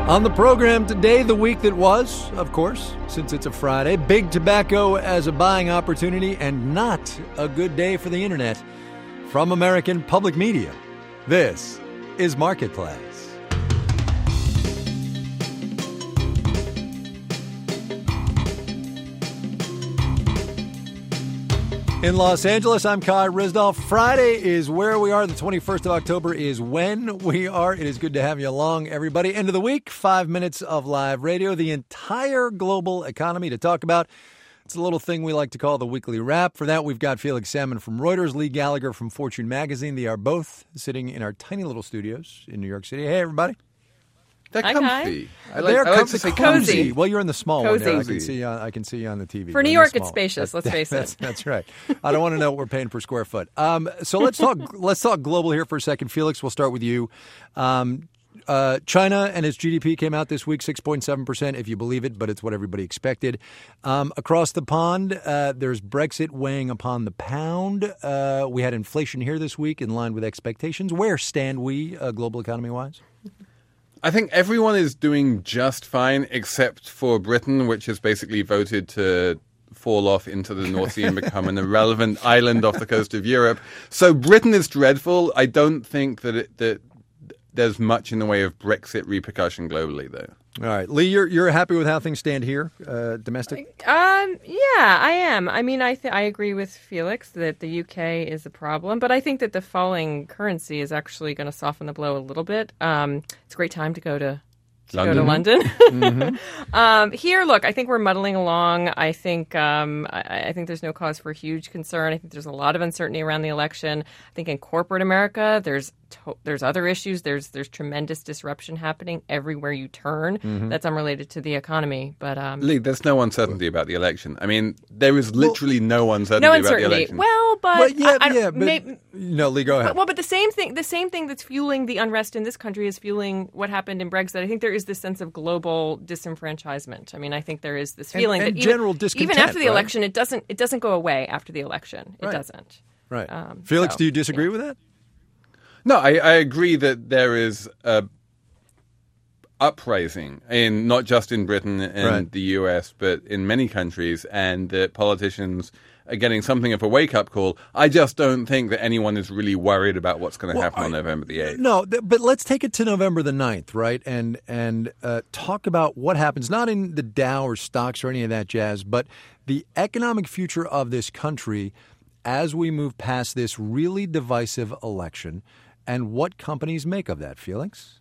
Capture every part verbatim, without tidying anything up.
On the program today, the week that was, of course, since it's a Friday, big tobacco as a buying opportunity and not a good day for the internet. From American Public Media, this is Marketplace. In Los Angeles, I'm Kai Ryssdal. Friday is where we are. The twenty-first of October is when we are. It is good to have you along, everybody. End of the week, five minutes of live radio, the entire global economy to talk about. It's a little thing we like to call the weekly wrap. For that, we've got Felix Salmon from Reuters, Lee Gallagher from Fortune Magazine. They are both sitting in our tiny little studios in New York City. Hey, everybody. They're Hi, comfy. I like, They're I like comfy, to say cozy. cozy. Well, you're in the small cozy. one there. I can see. Uh, I can see you on the T V. For New York, it's spacious. Let's face that's, it. That's right. I don't want to know what we're paying per square foot. Um, so let's talk. Let's talk global here for a second. Felix, we'll start with you. Um, uh, China and its G D P came out this week, six point seven percent, if you believe it, but it's what everybody expected. Um, across the pond, uh, there's Brexit weighing upon the pound. Uh, we had inflation here this week in line with expectations. Where stand we, uh, global economy-wise? I think everyone is doing just fine except for Britain, which has basically voted to fall off into the North Sea and become an irrelevant island off the coast of Europe. So Britain is dreadful. I don't think that it, that there's much in the way of Brexit repercussion globally, though. All right. Lee, you're you're happy with how things stand here, uh, domestic? Um, yeah, I am. I mean, I th- I agree with Felix that the U K is a problem, but I think that the falling currency is actually going to soften the blow a little bit. Um, it's a great time to go to, to London. go to London. Mm-hmm. um, here, look, I think we're muddling along. I think um, I, I think there's no cause for huge concern. I think there's a lot of uncertainty around the election. I think in corporate America, there's to- there's other issues. There's there's tremendous disruption happening everywhere you turn. Mm-hmm. That's unrelated to the economy. But um, Lee, there's no uncertainty about the election. I mean, there is literally no uncertainty no about the uncertainty. election. Well, but Well, yeah, I, I, yeah, but may, no, Lee, go ahead. But, well, but the same thing, the same thing that's fueling the unrest in this country is fueling what happened in Brexit. I think there is this sense of global disenfranchisement. I mean, I think there is this feeling and, and that general even, discontent, even after the right? election, it doesn't it doesn't go away after the election. It Right. doesn't. Right. Um, Felix, so, do you disagree yeah. with that? No, I, I agree that there is a uprising in not just in Britain and Right. the U S, but in many countries, and that politicians are getting something of a wake-up call. I just don't think that anyone is really worried about what's going to Well, happen on I- November the eighth. No, th- but let's take it to November the ninth, right? And and uh, talk about what happens, not in the Dow or stocks or any of that jazz, but the economic future of this country as we move past this really divisive election and what companies make of that, Felix.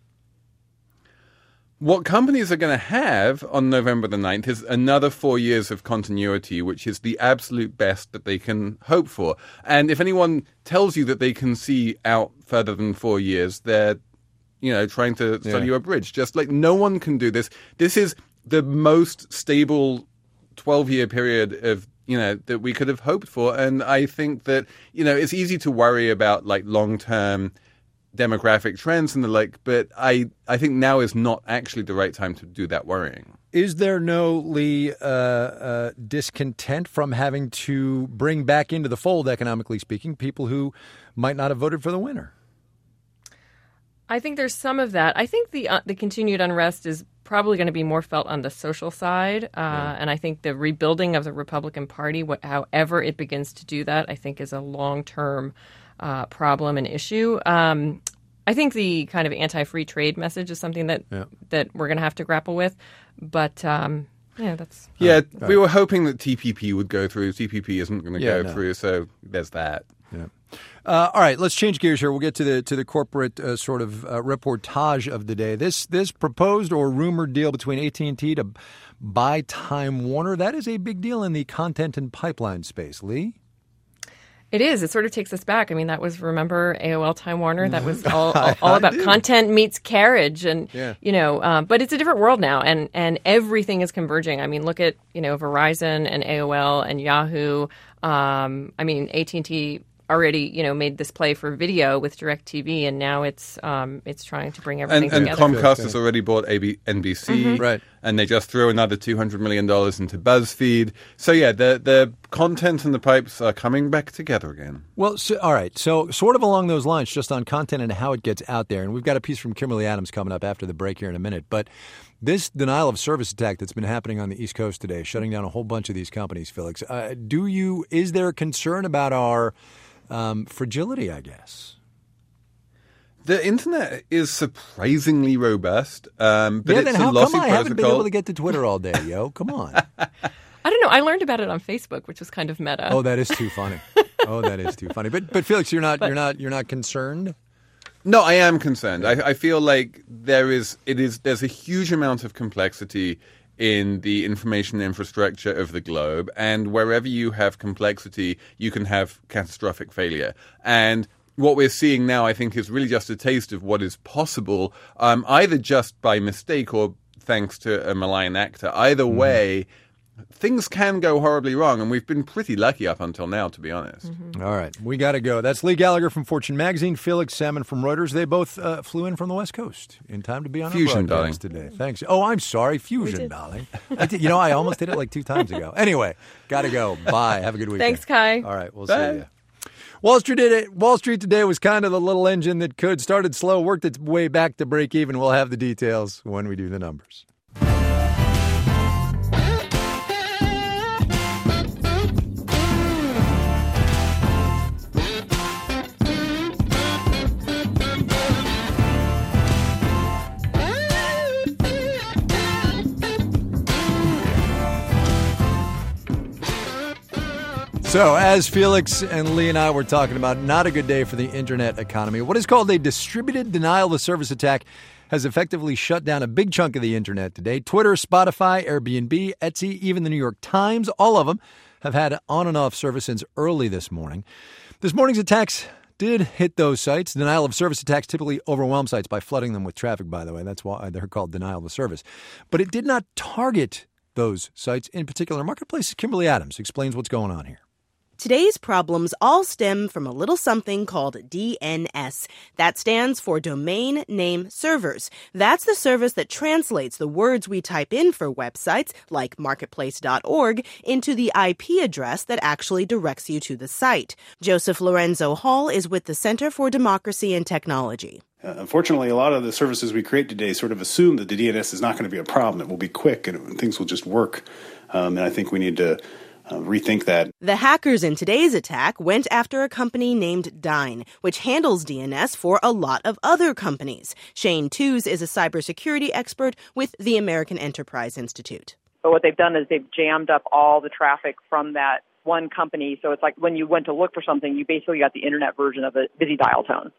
What companies are going to have on November the ninth is another four years of continuity, which is the absolute best that they can hope for. And if anyone tells you that they can see out further than four years, they're, you know, trying to sell Yeah. you a bridge. Just like no one can do this. This is the most stable twelve-year period of, you know, that we could have hoped for. And I think that, you know, it's easy to worry about like long-term demographic trends and the like, but I, I think now is not actually the right time to do that worrying. Is there no, Lee, uh, uh, discontent from having to bring back into the fold, economically speaking, people who might not have voted for the winner? I think there's some of that. I think the uh, the continued unrest is probably going to be more felt on the social side, uh, yeah. and I think the rebuilding of the Republican Party, what, however it begins to do that, I think is a long-term uh, problem and issue. Um, I think the kind of anti-free trade message is something that yeah. that we're going to have to grapple with, but um, yeah, that's yeah. Uh, we were hoping that T P P would go through. T P P isn't going to yeah, go no. through, so there's that. Yeah. Uh, all right, let's change gears here. We'll get to the to the corporate uh, sort of uh, reportage of the day. This this proposed or rumored deal between A T and T to buy Time Warner, that is a big deal in the content and pipeline space. Lee? It is. It sort of takes us back. I mean, that was, remember, A O L Time Warner? That was all all, all about content meets carriage. And, yeah. you know, um, but it's a different world now. And, and everything is converging. I mean, look at, you know, Verizon and A O L and Yahoo. Um, I mean, A T and T already, you know, made this play for video with DirecTV, and now it's um, it's trying to bring everything and, together. And Comcast has already bought A B, N B C. Mm-hmm. Right. and they just threw another two hundred million dollars into BuzzFeed. So yeah, the the content and the pipes are coming back together again. Well, so, all right. So sort of along those lines, just on content and how it gets out there. And we've got a piece from Kimberly Adams coming up after the break here in a minute. But this denial of service attack that's been happening on the East Coast today, shutting down a whole bunch of these companies, Felix, uh, do you, is there concern about our um, fragility, I guess? The internet is surprisingly robust, um, but yeah, it's then a how lossy come I protocol. haven't been able to get to Twitter all day, yo? Come on. I don't know. I learned about it on Facebook, which was kind of meta. Oh, that is too funny. Oh, that is too funny. But but Felix, you're not but, you're not you're not concerned? No, I am concerned. I, I feel like there is it is there's a huge amount of complexity in the information infrastructure of the globe, and wherever you have complexity, you can have catastrophic failure. And what we're seeing now, I think, is really just a taste of what is possible, um, either just by mistake or thanks to a malign actor. Either mm-hmm. way, things can go horribly wrong, and we've been pretty lucky up until now, to be honest. Mm-hmm. All right, we got to go. That's Lee Gallagher from Fortune Magazine, Felix Salmon from Reuters. They both uh, flew in from the West Coast in time to be on Fusion, our broadcast darling. today. Thanks. Oh, I'm sorry, Fusion, darling. I did, you know, I almost did it like two times ago. Anyway, got to go. Bye. Have a good weekend. Thanks, Kai. All right, we'll Bye. see you. Wall Street did it. Wall Street today was kind of the little engine that could. Started slow, worked its way back to break even. We'll have the details when we do the numbers. So, as Felix and Lee and I were talking about, not a good day for the internet economy. What is called a distributed denial of service attack has effectively shut down a big chunk of the internet today. Twitter, Spotify, Airbnb, Etsy, even the New York Times, all of them have had on and off service since early this morning. This morning's attacks did hit those sites. Denial of service attacks typically overwhelm sites by flooding them with traffic, by the way. That's why they're called denial of service. But it did not target those sites in particular. Marketplace's Kimberly Adams explains what's going on here. Today's problems all stem from a little something called D N S. That stands for Domain Name Servers. That's the service that translates the words we type in for websites, like marketplace dot org, into the I P address that actually directs you to the site. Joseph Lorenzo Hall is with the Center for Democracy and Technology. Uh, unfortunately, a lot of the services we create today sort of assume that the D N S is not going to be a problem. It will be quick and, and things will just work. Um, and I think we need to Uh, rethink that. The hackers in today's attack went after a company named Dyn, which handles D N S for a lot of other companies. Shane Tews is a cybersecurity expert with the American Enterprise Institute. But what they've done is they've jammed up all the traffic from that one company. So it's like when you went to look for something, you basically got the internet version of a busy dial tone.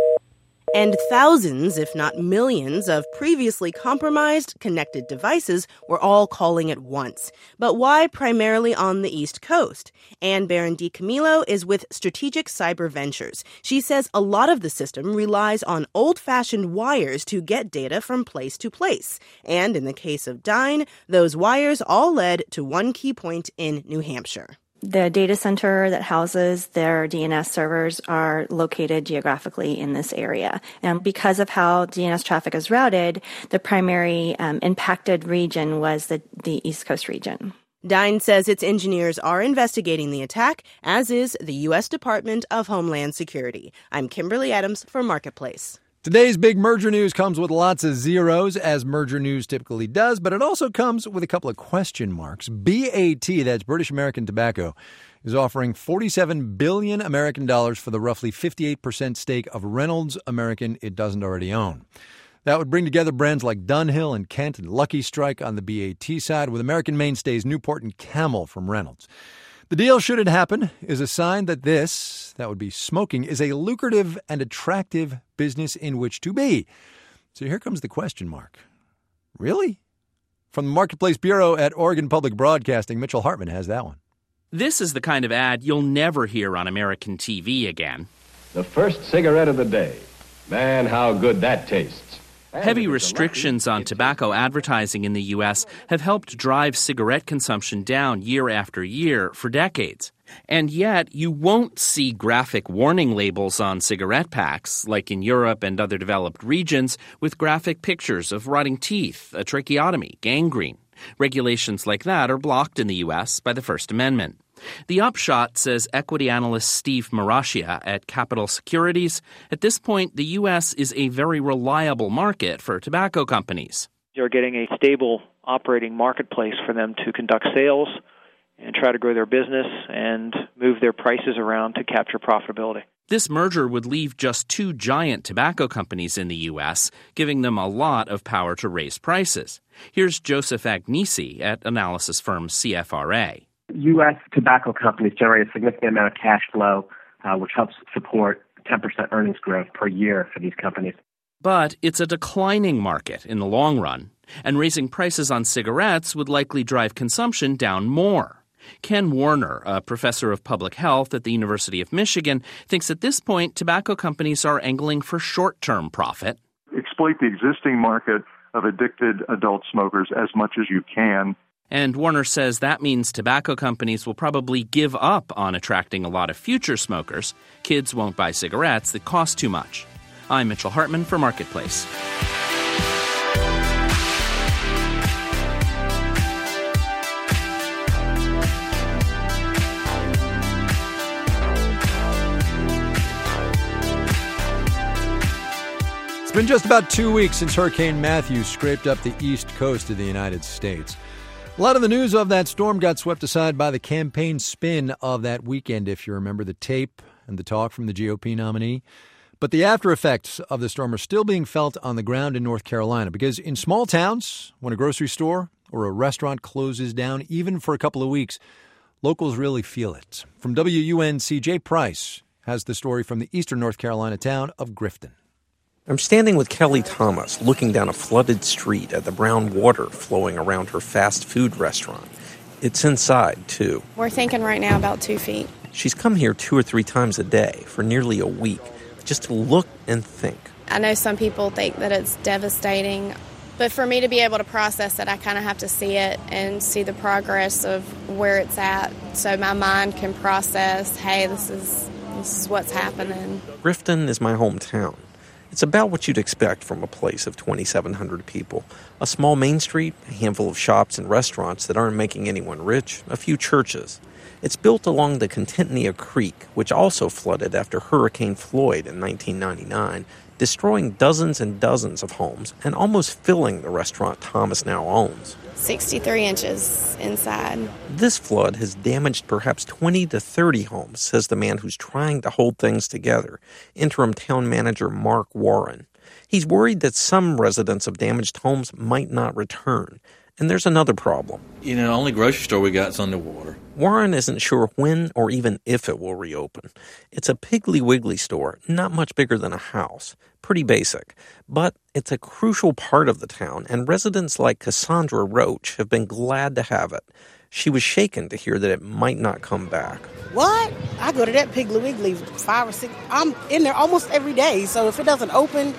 And thousands, if not millions, of previously compromised connected devices were all calling at once. But why primarily on the East Coast? Anne Barron DiCamillo is with Strategic Cyber Ventures. She says a lot of the system relies on old-fashioned wires to get data from place to place. And in the case of Dyn, those wires all led to one key point in New Hampshire. The data center that houses their D N S servers are located geographically in this area. And because of how D N S traffic is routed, the primary um, impacted region was the, the East Coast region. Dyn says its engineers are investigating the attack, as is the U S Department of Homeland Security. I'm Kimberly Adams for Marketplace. Today's big merger news comes with lots of zeros, as merger news typically does, but it also comes with a couple of question marks. B A T, that's British American Tobacco, is offering forty-seven billion American dollars for the roughly fifty-eight percent stake of Reynolds American it doesn't already own. That would bring together brands like Dunhill and Kent and Lucky Strike on the B A T side, with American mainstays Newport and Camel from Reynolds. The deal, should it happen, is a sign that this, that would be smoking, is a lucrative and attractive business in which to be. So here comes the question mark. Really? From the Marketplace Bureau at Oregon Public Broadcasting, Mitchell Hartman has that one. This is the kind of ad you'll never hear on American T V again. The first cigarette of the day. Man, how good that tastes. Heavy restrictions on tobacco advertising in the U S have helped drive cigarette consumption down year after year for decades. And yet, you won't see graphic warning labels on cigarette packs, like in Europe and other developed regions, with graphic pictures of rotting teeth, a tracheotomy, gangrene. Regulations like that are blocked in the U S by the First Amendment. The upshot, says equity analyst Steve Marashia at Capital Securities, at this point, the U S is a very reliable market for tobacco companies. They're getting a stable operating marketplace for them to conduct sales and try to grow their business and move their prices around to capture profitability. This merger would leave just two giant tobacco companies in the U S, giving them a lot of power to raise prices. Here's Joseph Agnesi at analysis firm C F R A. U S tobacco companies generate a significant amount of cash flow, uh, which helps support ten percent earnings growth per year for these companies. But it's a declining market in the long run, and raising prices on cigarettes would likely drive consumption down more. Ken Warner, a professor of public health at the University of Michigan, thinks at this point tobacco companies are angling for short-term profit. Exploit the existing market of addicted adult smokers as much as you can. And Warner says that means tobacco companies will probably give up on attracting a lot of future smokers. Kids won't buy cigarettes that cost too much. I'm Mitchell Hartman for Marketplace. It's been just about two weeks since Hurricane Matthew scraped up the east coast of the United States. A lot of the news of that storm got swept aside by the campaign spin of that weekend, if you remember the tape and the talk from the G O P nominee. But the after effects of the storm are still being felt on the ground in North Carolina, because in small towns, when a grocery store or a restaurant closes down, even for a couple of weeks, locals really feel it. From W U N C, Jay Price has the story from the eastern North Carolina town of Grifton. I'm standing with Kelly Thomas, looking down a flooded street at the brown water flowing around her fast food restaurant. It's inside, too. We're thinking right now about two feet. She's come here two or three times a day for nearly a week, just to look and think. I know some people think that it's devastating, but for me to be able to process it, I kind of have to see it and see the progress of where it's at, so my mind can process, hey, this is this is what's happening. Grifton is my hometown. It's about what you'd expect from a place of twenty-seven hundred people. A small main street, a handful of shops and restaurants that aren't making anyone rich, a few churches. It's built along the Contentnea Creek, which also flooded after Hurricane Floyd in nineteen ninety-nine, destroying dozens and dozens of homes and almost filling the restaurant Thomas now owns. sixty-three inches inside. This flood has damaged perhaps twenty to thirty homes, says the man who's trying to hold things together, interim town manager Mark Warren. He's worried that some residents of damaged homes might not return. And there's another problem. You know, the only grocery store we got is underwater. Warren isn't sure when or even if it will reopen. It's a Piggly Wiggly store, not much bigger than a house. Pretty basic. But it's a crucial part of the town, and residents like Cassandra Roach have been glad to have it. She was shaken to hear that it might not come back. What? I go to that Piggly Wiggly five or six. I'm in there almost every day, so if it doesn't open,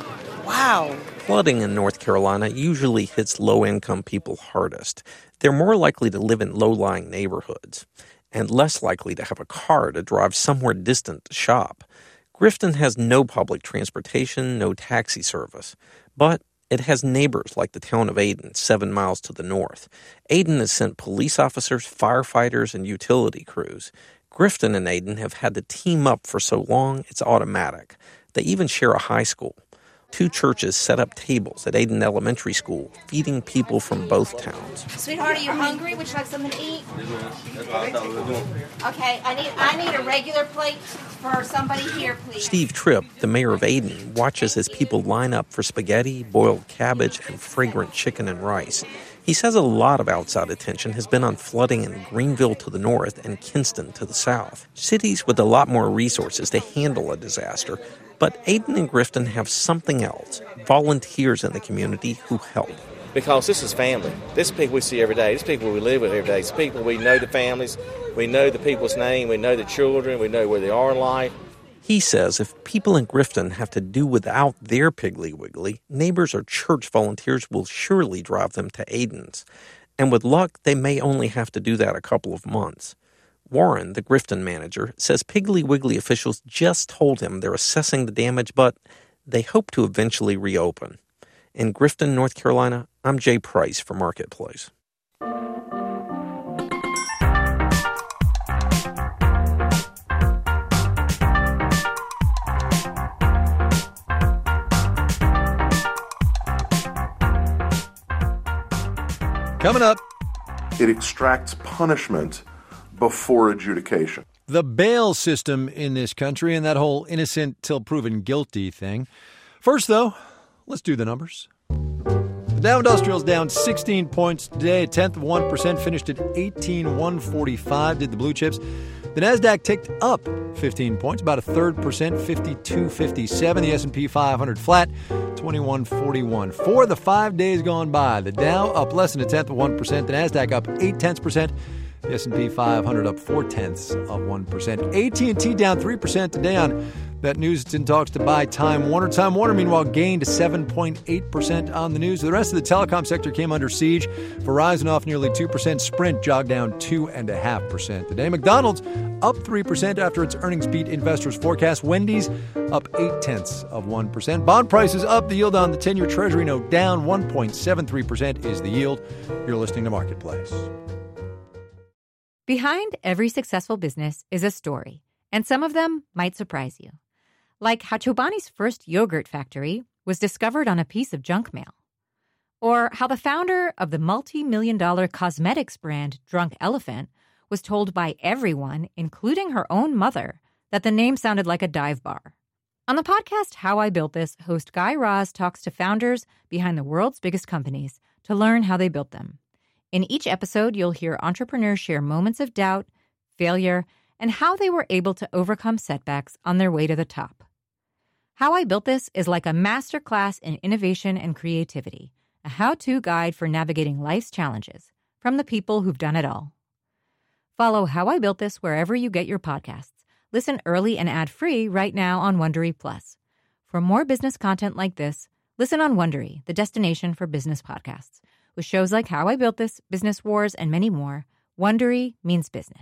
wow. Flooding in North Carolina usually hits low-income people hardest. They're more likely to live in low-lying neighborhoods and less likely to have a car to drive somewhere distant to shop. Grifton has no public transportation, no taxi service, but it has neighbors like the town of Ayden, seven miles to the north. Ayden has sent police officers, firefighters, and utility crews. Grifton and Ayden have had to team up for so long, it's automatic. They even share a high school. Two churches set up tables at Ayden Elementary School, feeding people from both towns. Sweetheart, are you hungry? Would you like something to eat? Okay, I need I need a regular plate for somebody here, please. Steve Tripp, the mayor of Ayden, watches as people line up for spaghetti, boiled cabbage, and fragrant chicken and rice. He says a lot of outside attention has been on flooding in Greenville to the north and Kinston to the south. Cities with a lot more resources to handle a disaster. But Ayden and Grifton have something else, volunteers in the community who help. Because this is family. This is people we see every day. This is people we live with every day. It's people we know the families. We know the people's name. We know the children. We know where they are in life. He says if people in Grifton have to do without their Piggly Wiggly, neighbors or church volunteers will surely drive them to Aiden's. And with luck, they may only have to do that a couple of months. Warren, the Grifton manager, says Piggly Wiggly officials just told him they're assessing the damage, but they hope to eventually reopen. In Grifton, North Carolina, I'm Jay Price for Marketplace. Coming up, it extracts punishment before adjudication. The bail system in this country and that whole innocent till proven guilty thing. First, though, let's do the numbers. The Dow Industrial's down sixteen points today, a tenth of one percent, finished at eighteen thousand one hundred forty-five, did the blue chips. The Nasdaq ticked up fifteen points, about a third percent, fifty-two fifty-seven. The S and P five hundred flat, twenty-one forty-one. For the five days gone by, the Dow up less than a tenth of one percent, the Nasdaq up eight tenths percent, the S and P five hundred up four tenths of one percent. A T and T down three percent today on that news. It's in talks to buy Time Warner. Time Warner, meanwhile, gained seven point eight percent on the news. The rest of the telecom sector came under siege. Verizon off nearly two percent. Sprint jogged down two point five percent today. McDonald's up three percent after its earnings beat investors' forecast. Wendy's up eight tenths of one percent. Bond prices up. The yield on the ten-year Treasury note down. one point seven three percent is the yield. You're listening to Marketplace. Behind every successful business is a story, and some of them might surprise you. Like how Chobani's first yogurt factory was discovered on a piece of junk mail. Or how the founder of the multi-million dollar cosmetics brand Drunk Elephant was told by everyone, including her own mother, that the name sounded like a dive bar. On the podcast How I Built This, host Guy Raz talks to founders behind the world's biggest companies to learn how they built them. In each episode, you'll hear entrepreneurs share moments of doubt, failure, and how they were able to overcome setbacks on their way to the top. How I Built This is like a masterclass in innovation and creativity, a how-to guide for navigating life's challenges from the people who've done it all. Follow How I Built This wherever you get your podcasts. Listen early and ad-free right now on Wondery Plus. For more business content like this, listen on Wondery, the destination for business podcasts. With shows like How I Built This, Business Wars, and many more, Wondery means business.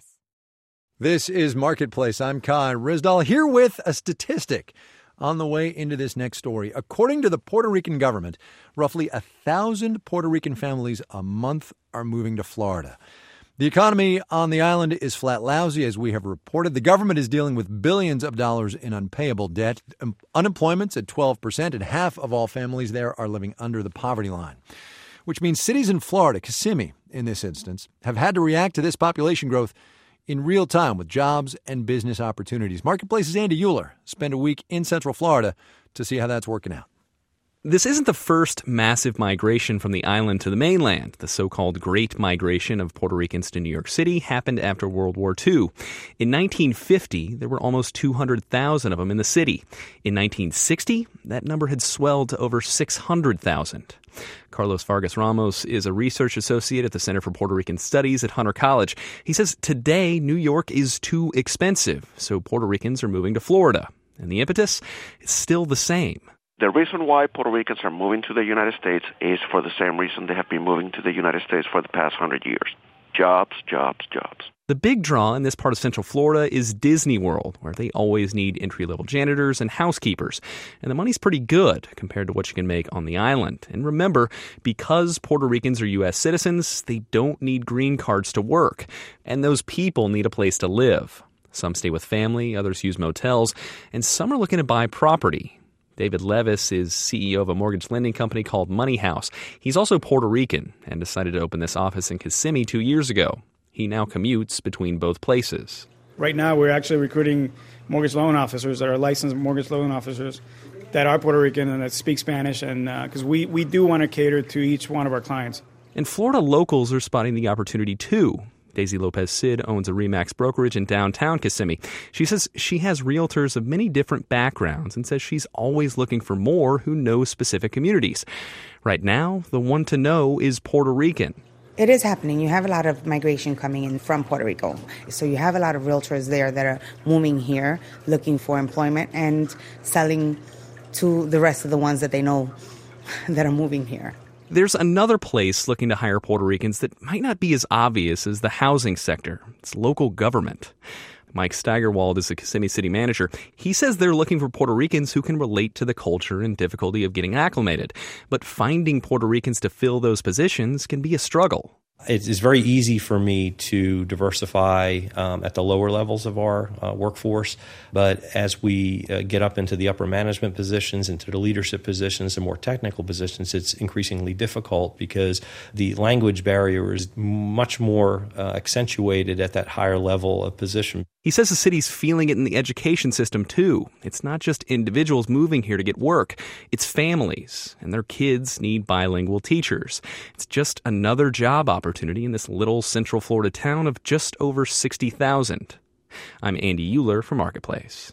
This is Marketplace. I'm Kai Ryssdal here with a statistic on the way into this next story. According to the Puerto Rican government, roughly a thousand Puerto Rican families a month are moving to Florida. The economy on the island is flat lousy, as we have reported. The government is dealing with billions of dollars in unpayable debt. Unemployment's at twelve percent, and half of all families there are living under the poverty line, which means cities in Florida, Kissimmee in this instance, have had to react to this population growth in real time with jobs and business opportunities. Marketplace's Andy Euler spent a week in Central Florida to see how that's working out. This isn't the first massive migration from the island to the mainland. The so-called Great Migration of Puerto Ricans to New York City happened after World War Two. In nineteen fifty, there were almost two hundred thousand of them in the city. In nineteen sixty, that number had swelled to over six hundred thousand. Carlos Vargas Ramos is a research associate at the Center for Puerto Rican Studies at Hunter College. He says today New York is too expensive, so Puerto Ricans are moving to Florida. And the impetus is still the same. The reason why Puerto Ricans are moving to the United States is for the same reason they have been moving to the United States for the past hundred years. Jobs, jobs, jobs. The big draw in this part of Central Florida is Disney World, where they always need entry-level janitors and housekeepers. And the money's pretty good compared to what you can make on the island. And remember, because Puerto Ricans are U S citizens, they don't need green cards to work. And those people need a place to live. Some stay with family, others use motels, and some are looking to buy property. David Levis is C E O of a mortgage lending company called Money House. He's also Puerto Rican and decided to open this office in Kissimmee two years ago. He now commutes between both places. Right now, we're actually recruiting mortgage loan officers that are licensed mortgage loan officers that are Puerto Rican and that speak Spanish, and because uh, we, we do want to cater to each one of our clients. And Florida locals are spotting the opportunity, too. Daisy Lopez Cid owns a RE/MAX brokerage in downtown Kissimmee. She says she has realtors of many different backgrounds and says she's always looking for more who know specific communities. Right now, the one to know is Puerto Rican. It is happening. You have a lot of migration coming in from Puerto Rico. So you have a lot of realtors there that are moving here, looking for employment and selling to the rest of the ones that they know that are moving here. There's another place looking to hire Puerto Ricans that might not be as obvious as the housing sector. It's local government. Mike Steigerwald is the Kissimmee city manager. He says they're looking for Puerto Ricans who can relate to the culture and difficulty of getting acclimated. But finding Puerto Ricans to fill those positions can be a struggle. It is very easy for me to diversify um, at the lower levels of our uh, workforce, but as we uh, get up into the upper management positions, into the leadership positions, and more technical positions, it's increasingly difficult because the language barrier is much more uh, accentuated at that higher level of position. He says the city's feeling it in the education system, too. It's not just individuals moving here to get work. It's families, and their kids need bilingual teachers. It's just another job opportunity in this little Central Florida town of just over sixty thousand. I'm Andy Euler for Marketplace.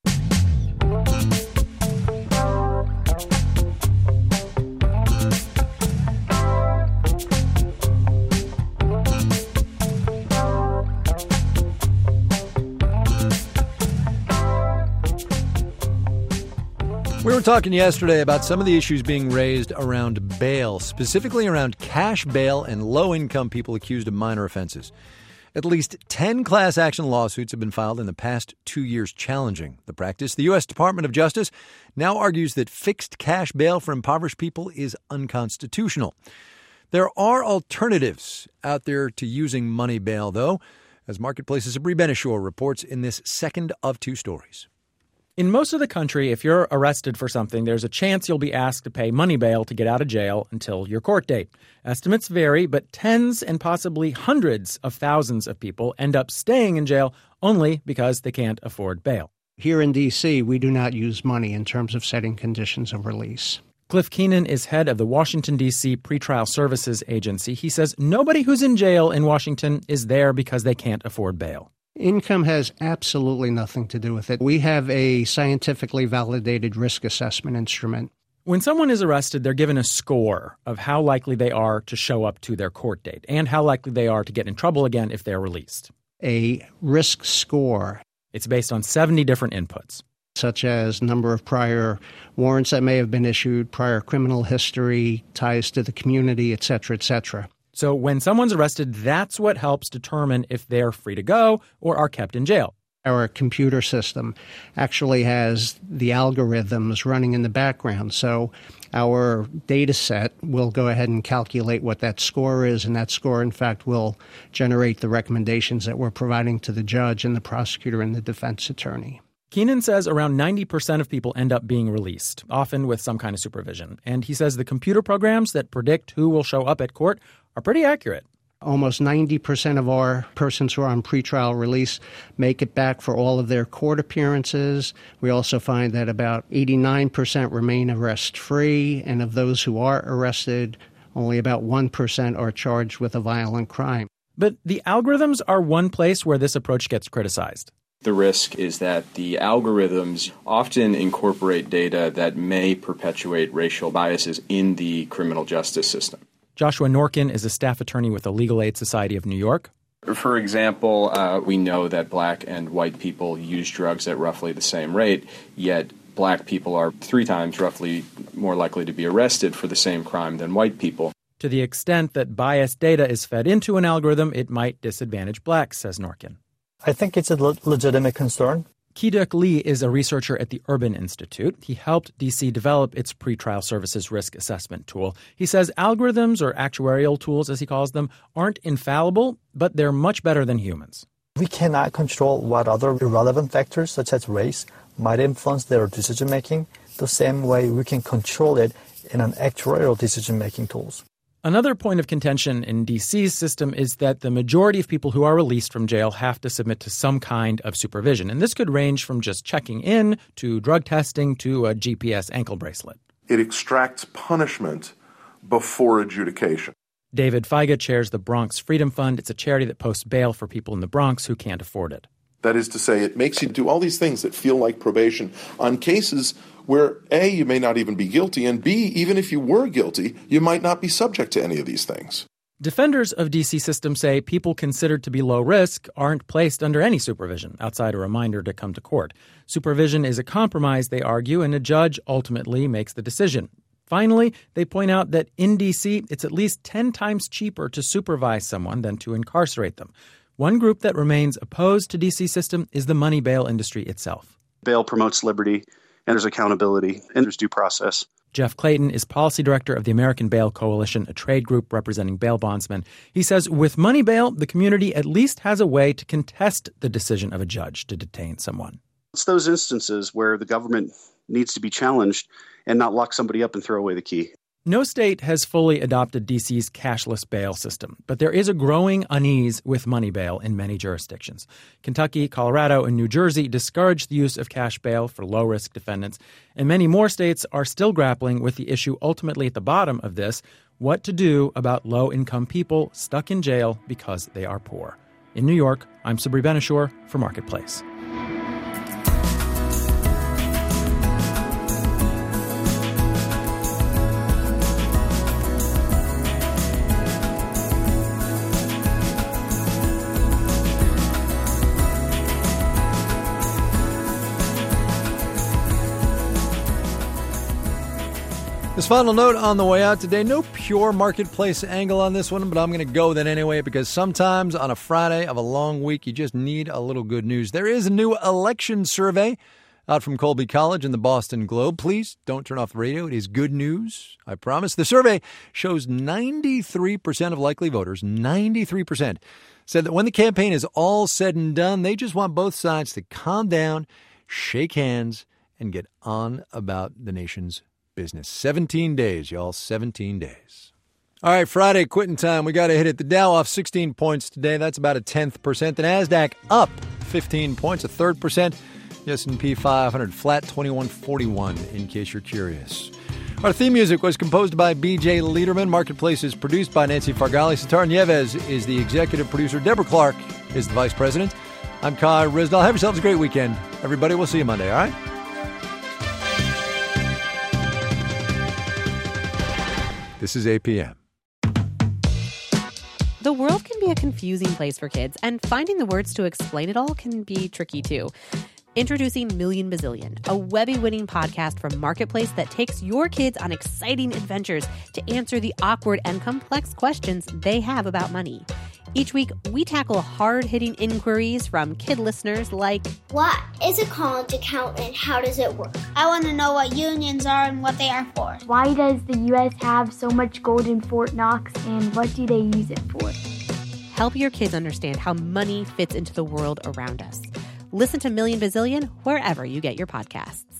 We were talking yesterday about some of the issues being raised around bail, specifically around cash bail and low-income people accused of minor offenses. At least ten class action lawsuits have been filed in the past two years challenging the practice. The U S Department of Justice now argues that fixed cash bail for impoverished people is unconstitutional. There are alternatives out there to using money bail, though, as Marketplace's Sabri Benishore reports in this second of two stories. In most of the country, if you're arrested for something, there's a chance you'll be asked to pay money bail to get out of jail until your court date. Estimates vary, but tens and possibly hundreds of thousands of people end up staying in jail only because they can't afford bail. Here in D C, we do not use money in terms of setting conditions of release. Cliff Keenan is head of the Washington, D C Pretrial Services Agency. He says nobody who's in jail in Washington is there because they can't afford bail. Income has absolutely nothing to do with it. We have a scientifically validated risk assessment instrument. When someone is arrested, they're given a score of how likely they are to show up to their court date and how likely they are to get in trouble again if they're released. A risk score. It's based on seventy different inputs, such as number of prior warrants that may have been issued, prior criminal history, ties to the community, et cetera, et cetera. So when someone's arrested, that's what helps determine if they're free to go or are kept in jail. Our computer system actually has the algorithms running in the background. So our data set will go ahead and calculate what that score is, and that score, in fact, will generate the recommendations that we're providing to the judge and the prosecutor and the defense attorney. Keenan says around ninety percent of people end up being released, often with some kind of supervision. And he says the computer programs that predict who will show up at court are pretty accurate. Almost ninety percent of our persons who are on pretrial release make it back for all of their court appearances. We also find that about eighty-nine percent remain arrest-free, and of those who are arrested, only about one percent are charged with a violent crime. But the algorithms are one place where this approach gets criticized. The risk is that the algorithms often incorporate data that may perpetuate racial biases in the criminal justice system. Joshua Norkin is a staff attorney with the Legal Aid Society of New York. For example, uh, we know that black and white people use drugs at roughly the same rate, yet black people are three times roughly more likely to be arrested for the same crime than white people. To the extent that biased data is fed into an algorithm, it might disadvantage blacks, says Norkin. I think it's a le- legitimate concern. Ki-Duk Lee is a researcher at the Urban Institute. He helped D C develop its pretrial services risk assessment tool. He says algorithms, or actuarial tools as he calls them, aren't infallible, but they're much better than humans. We cannot control what other irrelevant factors, such as race, might influence their decision-making the same way we can control it in an actuarial decision-making tools. Another point of contention in D C's system is that the majority of people who are released from jail have to submit to some kind of supervision. And this could range from just checking in to drug testing to a G P S ankle bracelet. It extracts punishment before adjudication. David Feiga chairs the Bronx Freedom Fund. It's a charity that posts bail for people in the Bronx who can't afford it. That is to say, it makes you do all these things that feel like probation on cases where, A, you may not even be guilty, and B, even if you were guilty, you might not be subject to any of these things. Defenders of D C system say people considered to be low risk aren't placed under any supervision outside a reminder to come to court. Supervision is a compromise, they argue, and a judge ultimately makes the decision. Finally, they point out that in D C, it's at least ten times cheaper to supervise someone than to incarcerate them. One group that remains opposed to D C system is the money bail industry itself. Bail promotes liberty, and there's accountability, and there's due process. Jeff Clayton is policy director of the American Bail Coalition, a trade group representing bail bondsmen. He says with money bail, the community at least has a way to contest the decision of a judge to detain someone. It's those instances where the government needs to be challenged and not lock somebody up and throw away the key. No state has fully adopted D C's cashless bail system, but there is a growing unease with money bail in many jurisdictions. Kentucky, Colorado, and New Jersey discourage the use of cash bail for low-risk defendants, and many more states are still grappling with the issue ultimately at the bottom of this, what to do about low-income people stuck in jail because they are poor. In New York, I'm Sabri Benishore for Marketplace. This final note on the way out today, no pure marketplace angle on this one, but I'm going to go then anyway because sometimes on a Friday of a long week, you just need a little good news. There is a new election survey out from Colby College and the Boston Globe. Please don't turn off the radio. It is good news, I promise. The survey shows ninety-three percent of likely voters, ninety-three percent, said that when the campaign is all said and done, they just want both sides to calm down, shake hands, and get on about the nation's business. seventeen days, y'all. seventeen days. All right, Friday quitting time. We got to hit it. The Dow off sixteen points today. That's about a tenth percent. The NASDAQ up fifteen points, a third percent. The S and P five hundred flat twenty-one forty-one, in case you're curious. Our theme music was composed by B J Liederman. Marketplace is produced by Nancy Fargali. Sitar Nieves is the executive producer. Deborah Clark is the vice president. I'm Kai Risdall. Have yourselves a great weekend. Everybody, we'll see you Monday, all right? This is A P M. The world can be a confusing place for kids, and finding the words to explain it all can be tricky, too. Introducing Million Bazillion, a Webby-winning podcast from Marketplace that takes your kids on exciting adventures to answer the awkward and complex questions they have about money. Each week, we tackle hard-hitting inquiries from kid listeners like, what is a college account and how does it work? I want to know what unions are and what they are for. Why does the U S have so much gold in Fort Knox and what do they use it for? Help your kids understand how money fits into the world around us. Listen to Million Bazillion wherever you get your podcasts.